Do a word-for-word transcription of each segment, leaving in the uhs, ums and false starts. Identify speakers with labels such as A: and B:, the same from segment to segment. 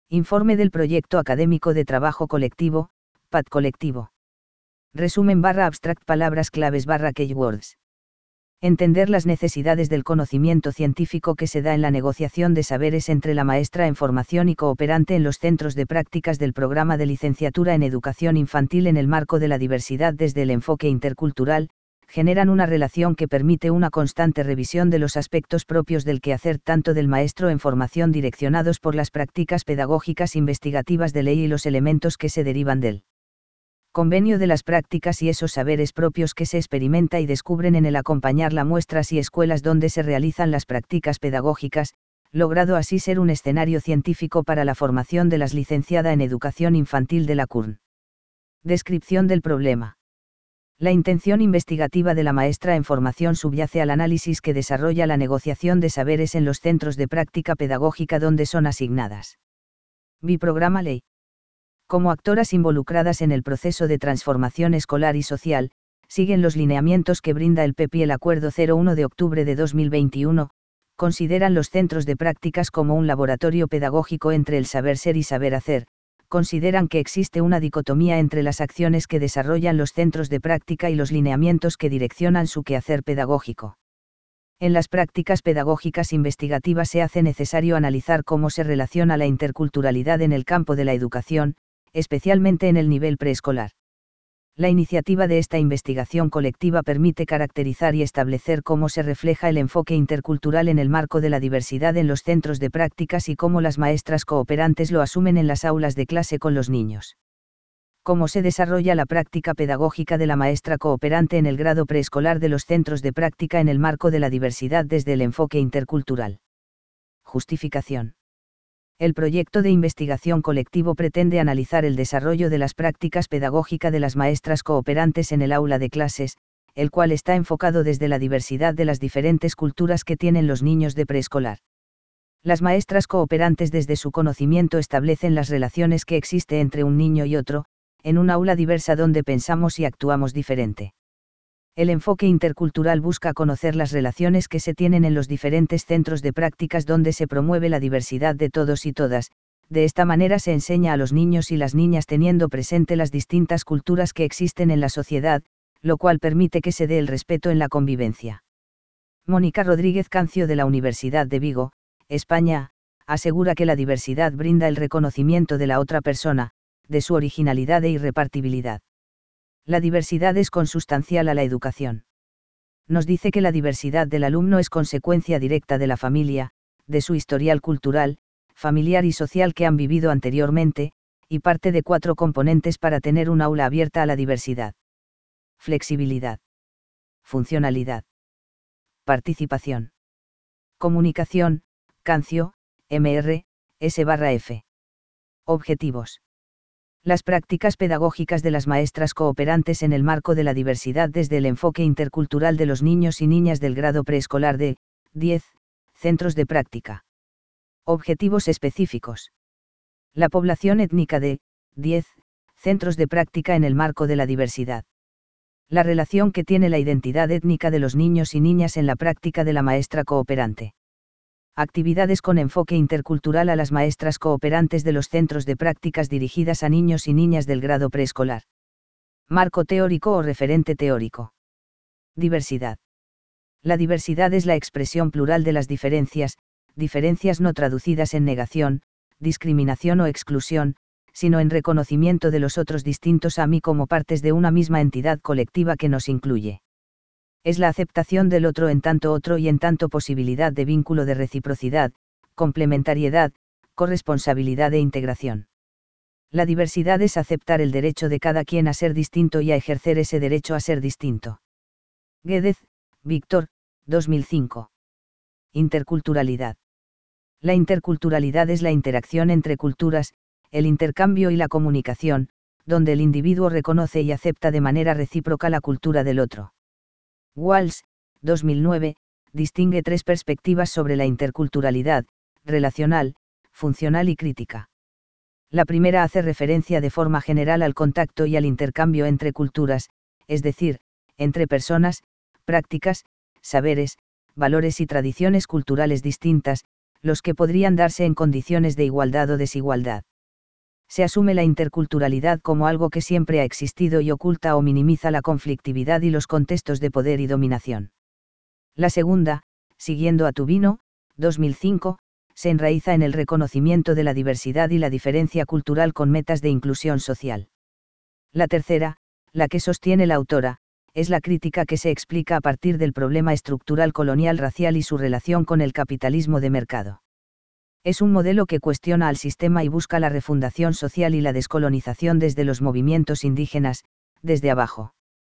A: Informe del Proyecto Académico de Trabajo Colectivo, P A T Colectivo. Resumen barra abstract palabras claves barra keywords. Entender las necesidades del conocimiento científico que se da en la negociación de saberes entre la maestra en formación y cooperante en los centros de prácticas del programa de licenciatura en educación infantil en el marco de la diversidad desde el enfoque intercultural, generan una relación que permite una constante revisión de los aspectos propios del quehacer tanto del maestro en formación direccionados por las prácticas pedagógicas investigativas de ley y los elementos que se derivan del convenio de las prácticas y esos saberes propios que se experimenta y descubren en el acompañar la muestras y escuelas donde se realizan las prácticas pedagógicas, logrado así ser un escenario científico para la formación de las licenciada en educación infantil de la C U R N. Descripción del problema. La intención investigativa de la maestra en formación subyace al análisis que desarrolla la negociación de saberes en los centros de práctica pedagógica donde son asignadas. Biprograma Ley. Como actoras involucradas en el proceso de transformación escolar y social, siguen los lineamientos que brinda el P E P y el Acuerdo cero uno de octubre de dos mil veintiuno, consideran los centros de prácticas como un laboratorio pedagógico entre el saber ser y saber hacer, consideran que existe una dicotomía entre las acciones que desarrollan los centros de práctica y los lineamientos que direccionan su quehacer pedagógico. En las prácticas pedagógicas investigativas se hace necesario analizar cómo se relaciona la interculturalidad en el campo de la educación, especialmente en el nivel preescolar. La iniciativa de esta investigación colectiva permite caracterizar y establecer cómo se refleja el enfoque intercultural en el marco de la diversidad en los centros de prácticas y cómo las maestras cooperantes lo asumen en las aulas de clase con los niños. Cómo se desarrolla la práctica pedagógica de la maestra cooperante en el grado preescolar de los centros de práctica en el marco de la diversidad desde el enfoque intercultural. Justificación. El proyecto de investigación colectivo pretende analizar el desarrollo de las prácticas pedagógicas de las maestras cooperantes en el aula de clases, el cual está enfocado desde la diversidad de las diferentes culturas que tienen los niños de preescolar. Las maestras cooperantes desde su conocimiento establecen las relaciones que existe entre un niño y otro, en un aula diversa donde pensamos y actuamos diferente. El enfoque intercultural busca conocer las relaciones que se tienen en los diferentes centros de prácticas donde se promueve la diversidad de todos y todas. De esta manera se enseña a los niños y las niñas teniendo presente las distintas culturas que existen en la sociedad, lo cual permite que se dé el respeto en la convivencia. Mónica Rodríguez Cancio de la Universidad de Vigo, España, asegura que la diversidad brinda el reconocimiento de la otra persona, de su originalidad e irrepartibilidad. La diversidad es consustancial a la educación. Nos dice que la diversidad del alumno es consecuencia directa de la familia, de su historial cultural, familiar y social que han vivido anteriormente, y parte de cuatro componentes para tener un aula abierta a la diversidad. Flexibilidad. Funcionalidad. Participación. Comunicación, Cancio, M R, S barra F. Objetivos. Las prácticas pedagógicas de las maestras cooperantes en el marco de la diversidad desde el enfoque intercultural de los niños y niñas del grado preescolar de diez centros de práctica. Objetivos específicos. La población étnica de diez centros de práctica en el marco de la diversidad. La relación que tiene la identidad étnica de los niños y niñas en la práctica de la maestra cooperante. Actividades con enfoque intercultural a las maestras cooperantes de los centros de prácticas dirigidas a niños y niñas del grado preescolar. Marco teórico o referente teórico. Diversidad. La diversidad es la expresión plural de las diferencias, diferencias no traducidas en negación, discriminación o exclusión, sino en reconocimiento de los otros distintos a mí como partes de una misma entidad colectiva que nos incluye. Es la aceptación del otro en tanto otro y en tanto posibilidad de vínculo de reciprocidad, complementariedad, corresponsabilidad e integración. La diversidad es aceptar el derecho de cada quien a ser distinto y a ejercer ese derecho a ser distinto. Guédez, Víctor, dos mil cinco. Interculturalidad. La interculturalidad es la interacción entre culturas, el intercambio y la comunicación, donde el individuo reconoce y acepta de manera recíproca la cultura del otro. Walsh, dos mil nueve, distingue tres perspectivas sobre la interculturalidad: relacional, funcional y crítica. La primera hace referencia de forma general al contacto y al intercambio entre culturas, es decir, entre personas, prácticas, saberes, valores y tradiciones culturales distintas, los que podrían darse en condiciones de igualdad o desigualdad. Se asume la interculturalidad como algo que siempre ha existido y oculta o minimiza la conflictividad y los contextos de poder y dominación. La segunda, siguiendo a Tubino, dos mil cinco, se enraiza en el reconocimiento de la diversidad y la diferencia cultural con metas de inclusión social. La tercera, la que sostiene la autora, es la crítica que se explica a partir del problema estructural colonial racial y su relación con el capitalismo de mercado. Es un modelo que cuestiona al sistema y busca la refundación social y la descolonización desde los movimientos indígenas, desde abajo.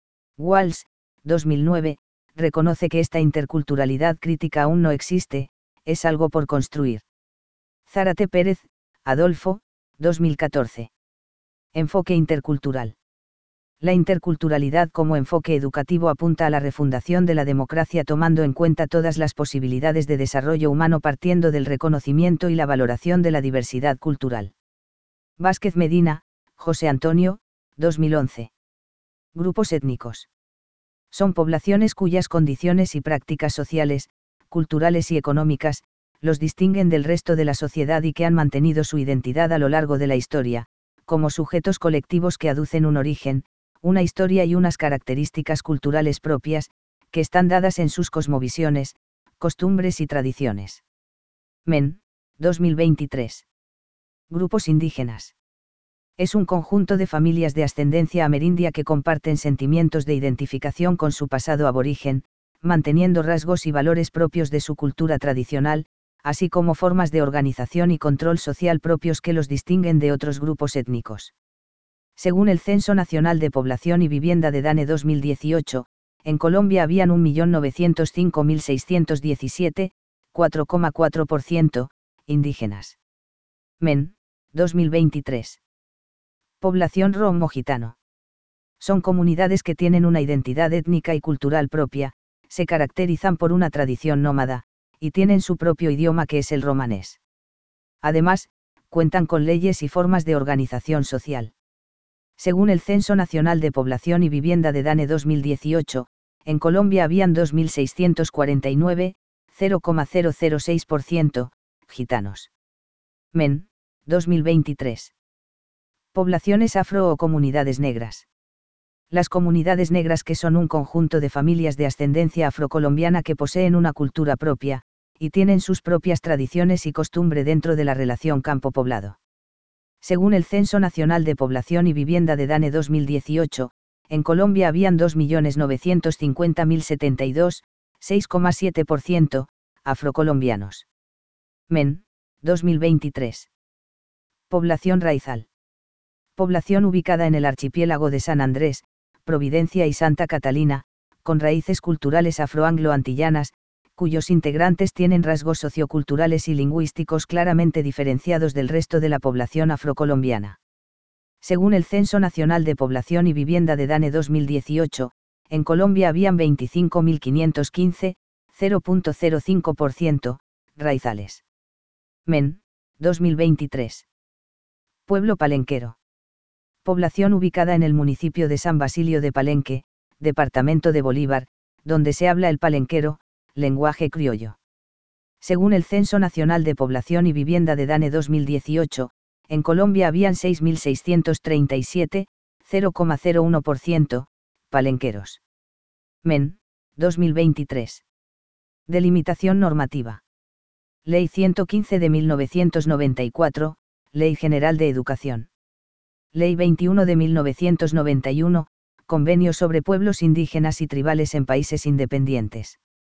A: Walsh, dos mil nueve, reconoce que esta interculturalidad crítica aún no existe, es algo por construir. Zárate Pérez, Adolfo, dos mil catorce. Enfoque intercultural. La interculturalidad como enfoque educativo apunta a la refundación de la democracia tomando en cuenta todas las posibilidades de desarrollo humano partiendo del reconocimiento y la valoración de la diversidad cultural. Vázquez Medina, José Antonio, dos mil once. Grupos étnicos. Son poblaciones cuyas condiciones y prácticas sociales, culturales y económicas, los distinguen del resto de la sociedad y que han mantenido su identidad a lo largo de la historia, como sujetos colectivos que aducen un origen, una historia y unas características culturales propias, que están dadas en sus cosmovisiones, costumbres y tradiciones. Men, dos mil veintitrés. Grupos indígenas. Es un conjunto de familias de ascendencia amerindia que comparten sentimientos de identificación con su pasado aborigen, manteniendo rasgos y valores propios de su cultura tradicional, así como formas de organización y control social propios que los distinguen de otros grupos étnicos. Según el Censo Nacional de Población y Vivienda de DANE dos mil dieciocho, en Colombia habían un millón novecientos cinco mil seiscientos diecisiete, cuatro coma cuatro por ciento, indígenas. Men, dos mil veintitrés. Población romo-gitano. Son comunidades que tienen una identidad étnica y cultural propia, se caracterizan por una tradición nómada, y tienen su propio idioma que es el romanés. Además, cuentan con leyes y formas de organización social. Según el Censo Nacional de Población y Vivienda de DANE dos mil dieciocho, en Colombia habían dos mil seiscientos cuarenta y nueve, cero coma cero cero seis por ciento, gitanos. Men, dos mil veintitrés. Poblaciones afro o comunidades negras. Las comunidades negras que son un conjunto de familias de ascendencia afrocolombiana que poseen una cultura propia, y tienen sus propias tradiciones y costumbre dentro de la relación campo-poblado. Según el Censo Nacional de Población y Vivienda de DANE dos mil dieciocho, en Colombia habían dos millones novecientos cincuenta mil setenta y dos, seis coma siete por ciento, afrocolombianos. Men, dos mil veintitrés. Población raizal. Población ubicada en el archipiélago de San Andrés, Providencia y Santa Catalina, con raíces culturales afro-anglo-antillanas, cuyos integrantes tienen rasgos socioculturales y lingüísticos claramente diferenciados del resto de la población afrocolombiana. Según el Censo Nacional de Población y Vivienda de DANE dos mil dieciocho, en Colombia habían veinticinco mil quinientos quince, cero coma cero cinco por ciento, raizales. Men, dos mil veintitrés. Pueblo palenquero. Población ubicada en el municipio de San Basilio de Palenque, departamento de Bolívar, donde se habla el palenquero, lenguaje criollo. Según el Censo Nacional de Población y Vivienda de DANE dos mil dieciocho, en Colombia habían seis mil seiscientos treinta y siete, cero coma cero uno por ciento, palenqueros. Men, dos mil veintitrés. Delimitación normativa. Ley ciento quince de mil novecientos noventa y cuatro, Ley General de Educación. Ley veintiuno de mil novecientos noventa y uno, Convenio sobre pueblos indígenas y tribales en países independientes.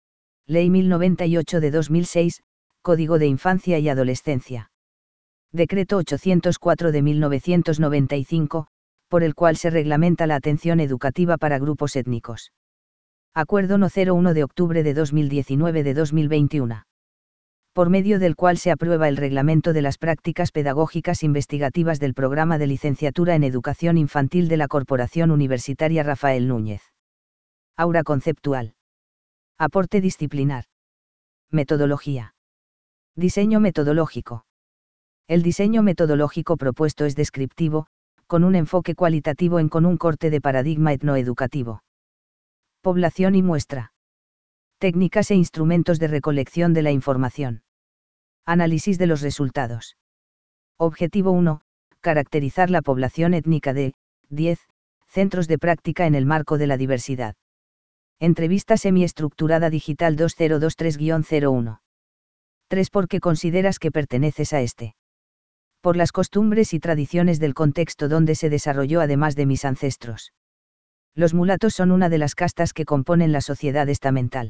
A: Ley mil noventa y ocho de dos mil seis, Código de Infancia y Adolescencia. Decreto ochocientos cuatro de mil novecientos noventa y cinco, por el cual se reglamenta la atención educativa para grupos étnicos. Acuerdo No cero uno de octubre de dos mil diecinueve de dos mil veintiuno. Por medio del cual se aprueba el reglamento de las prácticas pedagógicas investigativas del programa de licenciatura en Educación Infantil de la Corporación Universitaria Rafael Núñez. Aura conceptual. Aporte disciplinar. Metodología. Diseño metodológico. El diseño metodológico propuesto es descriptivo, con un enfoque cualitativo en con un corte de paradigma etnoeducativo. Población y muestra. Técnicas e instrumentos de recolección de la información. Análisis de los resultados. Objetivo uno. Caracterizar la población étnica de diez centros de práctica en el marco de la diversidad. Entrevista semiestructurada digital dos mil veintitrés guión cero uno. tres. ¿Por qué consideras que perteneces a este? Por las costumbres y tradiciones del contexto donde se desarrolló, además de mis ancestros. Los mulatos son una de las castas que componen la sociedad estamental.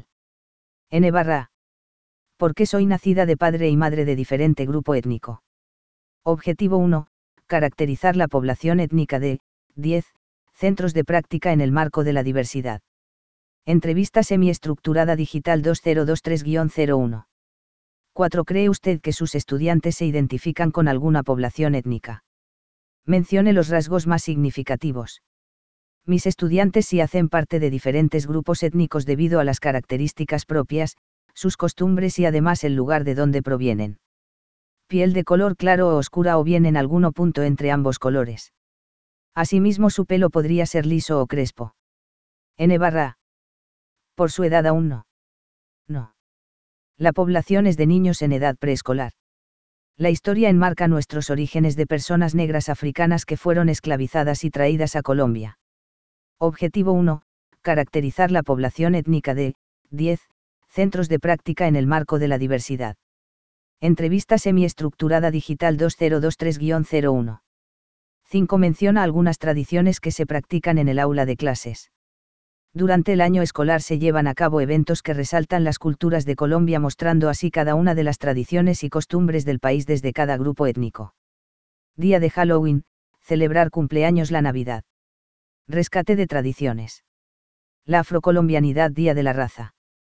A: N barra A. ¿Por qué soy nacida de padre y madre de diferente grupo étnico? Objetivo uno. Caracterizar la población étnica de diez centros de práctica en el marco de la diversidad. Entrevista semiestructurada digital dos mil veintitrés guión cero uno. cuatro. ¿Cree usted que sus estudiantes se identifican con alguna población étnica? Mencione los rasgos más significativos. Mis estudiantes sí hacen parte de diferentes grupos étnicos debido a las características propias, sus costumbres y además el lugar de donde provienen. Piel de color claro o oscura o bien en algún punto entre ambos colores. Asimismo su pelo podría ser liso o crespo. N barra A. Por su edad aún no. No. La población es de niños en edad preescolar. La historia enmarca nuestros orígenes de personas negras africanas que fueron esclavizadas y traídas a Colombia. Objetivo uno. Caracterizar la población étnica de diez centros de práctica en el marco de la diversidad. Entrevista semiestructurada digital dos mil veintitrés guión cero uno. cinco. Menciona algunas tradiciones que se practican en el aula de clases. Durante el año escolar se llevan a cabo eventos que resaltan las culturas de Colombia, mostrando así cada una de las tradiciones y costumbres del país desde cada grupo étnico. Día de Halloween, celebrar cumpleaños, la Navidad. Rescate de tradiciones. La afrocolombianidad, Día de la Raza.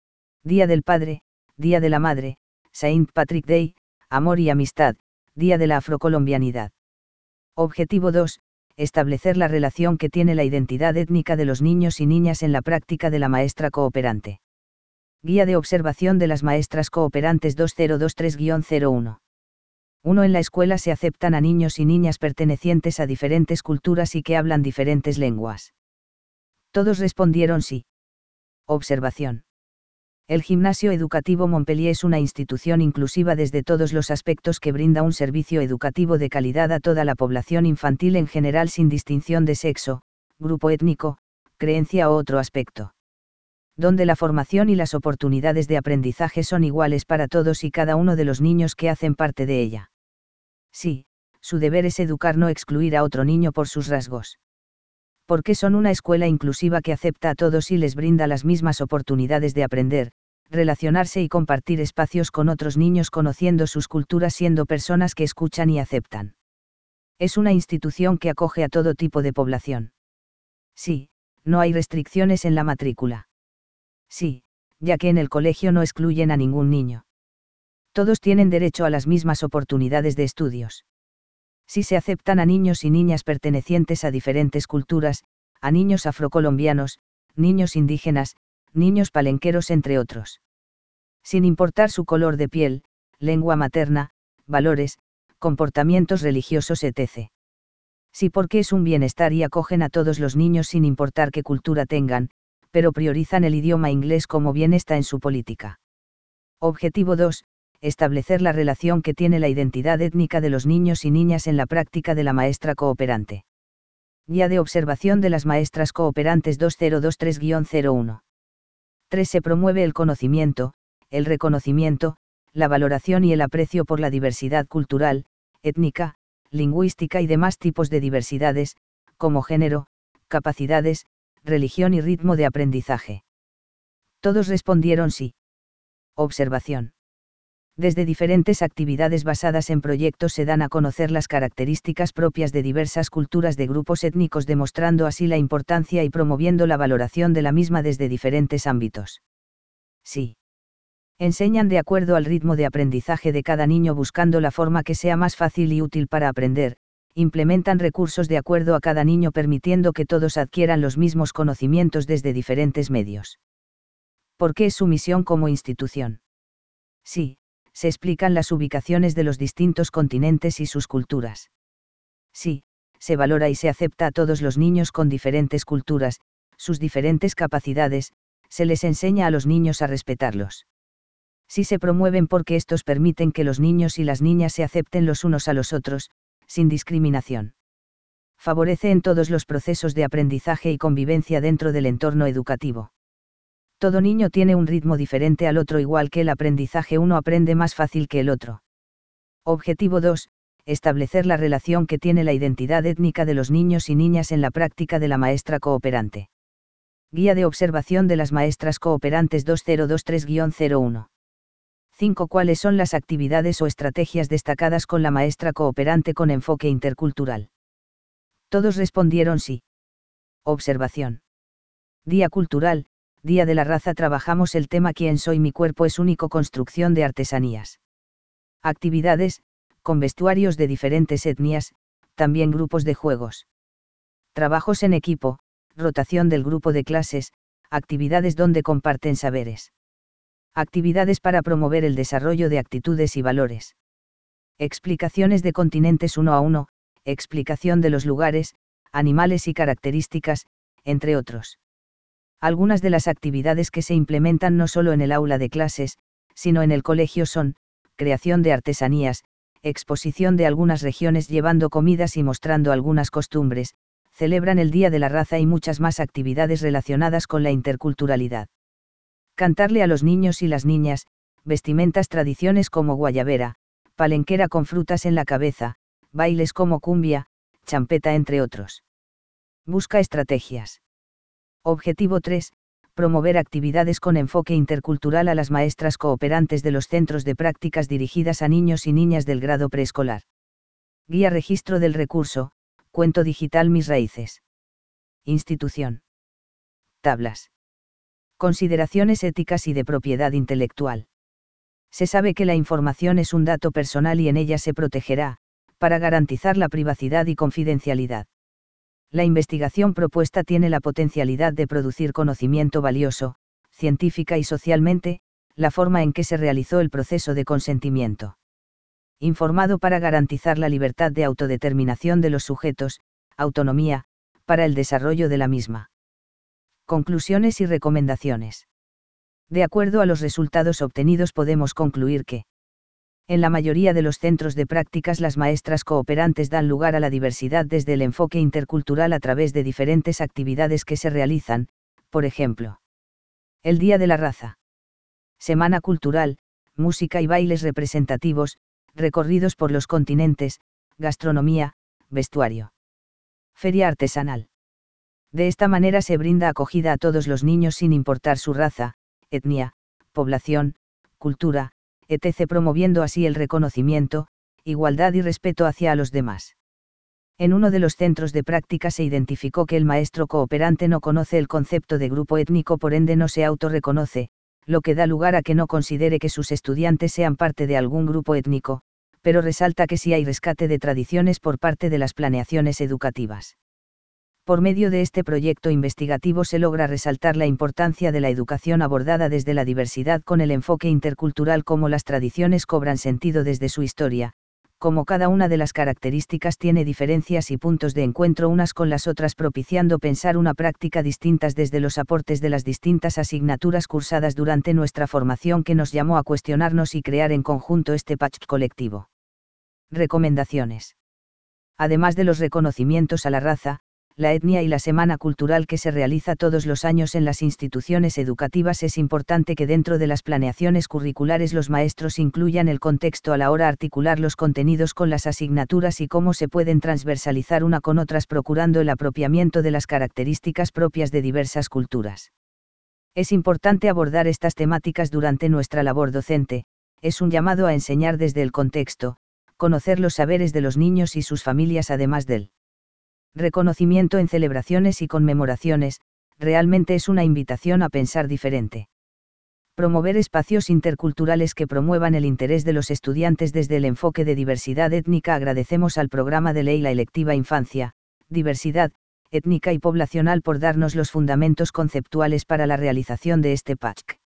A: Día del Padre, Día de la Madre, Saint Patrick Day, amor y amistad, Día de la afrocolombianidad. Objetivo dos. Establecer la relación que tiene la identidad étnica de los niños y niñas en la práctica de la maestra cooperante. Guía de observación de las maestras cooperantes dos mil veintitrés guión cero uno. uno. En la escuela se aceptan a niños y niñas pertenecientes a diferentes culturas y que hablan diferentes lenguas. Todos respondieron sí. Observación. El Gimnasio Educativo Montpellier es una institución inclusiva desde todos los aspectos que brinda un servicio educativo de calidad a toda la población infantil en general sin distinción de sexo, grupo étnico, creencia o otro aspecto. Donde la formación y las oportunidades de aprendizaje son iguales para todos y cada uno de los niños que hacen parte de ella. Sí, su deber es educar, no excluir a otro niño por sus rasgos. Porque son una escuela inclusiva que acepta a todos y les brinda las mismas oportunidades de aprender, relacionarse y compartir espacios con otros niños, conociendo sus culturas, siendo personas que escuchan y aceptan. Es una institución que acoge a todo tipo de población. Sí, no hay restricciones en la matrícula. Sí, ya que en el colegio no excluyen a ningún niño. Todos tienen derecho a las mismas oportunidades de estudios. Si se aceptan a niños y niñas pertenecientes a diferentes culturas, a niños afrocolombianos, niños indígenas, niños palenqueros, entre otros. Sin importar su color de piel, lengua materna, valores, comportamientos religiosos, etcétera. Sí, porque es un bienestar y acogen a todos los niños sin importar qué cultura tengan, pero priorizan el idioma inglés como bien está en su política. Objetivo dos. Establecer la relación que tiene la identidad étnica de los niños y niñas en la práctica de la maestra cooperante. Guía de observación de las maestras cooperantes dos mil veintitrés guión cero uno. tres. Se promueve el conocimiento, el reconocimiento, la valoración y el aprecio por la diversidad cultural, étnica, lingüística y demás tipos de diversidades, como género, capacidades, religión y ritmo de aprendizaje. Todos respondieron sí. Observación. Desde diferentes actividades basadas en proyectos se dan a conocer las características propias de diversas culturas de grupos étnicos, demostrando así la importancia y promoviendo la valoración de la misma desde diferentes ámbitos. Sí. Enseñan de acuerdo al ritmo de aprendizaje de cada niño, buscando la forma que sea más fácil y útil para aprender, implementan recursos de acuerdo a cada niño, permitiendo que todos adquieran los mismos conocimientos desde diferentes medios. ¿Por qué es su misión como institución? Sí. Se explican las ubicaciones de los distintos continentes y sus culturas. Sí, se valora y se acepta a todos los niños con diferentes culturas, sus diferentes capacidades, se les enseña a los niños a respetarlos. Sí se promueven porque estos permiten que los niños y las niñas se acepten los unos a los otros, sin discriminación. Favorece en todos los procesos de aprendizaje y convivencia dentro del entorno educativo. Todo niño tiene un ritmo diferente al otro, igual que el aprendizaje uno aprende más fácil que el otro. Objetivo dos. Establecer la relación que tiene la identidad étnica de los niños y niñas en la práctica de la maestra cooperante. Guía de observación de las maestras cooperantes dos mil veintitrés guión cero uno. cinco. ¿Cuáles son las actividades o estrategias destacadas con la maestra cooperante con enfoque intercultural? Todos respondieron sí. Observación. Día cultural, Día de la raza. Trabajamos el tema ¿Quién soy? Mi cuerpo es único. Construcción de artesanías. Actividades, con vestuarios de diferentes etnias, también grupos de juegos. Trabajos en equipo, rotación del grupo de clases, actividades donde comparten saberes. Actividades para promover el desarrollo de actitudes y valores. Explicaciones de continentes uno a uno, explicación de los lugares, animales y características, entre otros. Algunas de las actividades que se implementan no solo en el aula de clases, sino en el colegio son, creación de artesanías, exposición de algunas regiones llevando comidas y mostrando algunas costumbres, celebran el Día de la Raza y muchas más actividades relacionadas con la interculturalidad. Cantarle a los niños y las niñas, vestimentas, tradiciones como guayabera, palenquera con frutas en la cabeza, bailes como cumbia, champeta, entre otros. Busca estrategias. Objetivo tres. Promover actividades con enfoque intercultural a las maestras cooperantes de los centros de prácticas dirigidas a niños y niñas del grado preescolar. Guía registro del recurso, cuento digital Mis Raíces. Institución. Tablas. Consideraciones éticas y de propiedad intelectual. Se sabe que la información es un dato personal y en ella se protegerá, para garantizar la privacidad y confidencialidad. La investigación propuesta tiene la potencialidad de producir conocimiento valioso, científica y socialmente, la forma en que se realizó el proceso de consentimiento informado para garantizar la libertad de autodeterminación de los sujetos, autonomía, para el desarrollo de la misma. Conclusiones y recomendaciones. De acuerdo a los resultados obtenidos podemos concluir que en la mayoría de los centros de prácticas las maestras cooperantes dan lugar a la diversidad desde el enfoque intercultural a través de diferentes actividades que se realizan, por ejemplo, el Día de la Raza, Semana Cultural, música y bailes representativos, recorridos por los continentes, gastronomía, vestuario, feria artesanal. De esta manera se brinda acogida a todos los niños sin importar su raza, etnia, población, cultura, etcétera, promoviendo así el reconocimiento, igualdad y respeto hacia los demás. En uno de los centros de práctica se identificó que el maestro cooperante no conoce el concepto de grupo étnico, por ende no se autorreconoce, lo que da lugar a que no considere que sus estudiantes sean parte de algún grupo étnico, pero resalta que sí hay rescate de tradiciones por parte de las planeaciones educativas. Por medio de este proyecto investigativo se logra resaltar la importancia de la educación abordada desde la diversidad con el enfoque intercultural, cómo las tradiciones cobran sentido desde su historia, cómo cada una de las características tiene diferencias y puntos de encuentro unas con las otras, propiciando pensar una práctica distintas desde los aportes de las distintas asignaturas cursadas durante nuestra formación, que nos llamó a cuestionarnos y crear en conjunto este patch colectivo. Recomendaciones. Además de los reconocimientos a la raza, la etnia y la semana cultural que se realiza todos los años en las instituciones educativas, es importante que dentro de las planeaciones curriculares los maestros incluyan el contexto a la hora de articular los contenidos con las asignaturas y cómo se pueden transversalizar una con otras, procurando el apropiamiento de las características propias de diversas culturas. Es importante abordar estas temáticas durante nuestra labor docente, es un llamado a enseñar desde el contexto, conocer los saberes de los niños y sus familias, además del reconocimiento en celebraciones y conmemoraciones, realmente es una invitación a pensar diferente. Promover espacios interculturales que promuevan el interés de los estudiantes desde el enfoque de diversidad étnica. Agradecemos al programa de ley la electiva Infancia, Diversidad, Étnica y Poblacional por darnos los fundamentos conceptuales para la realización de este patch.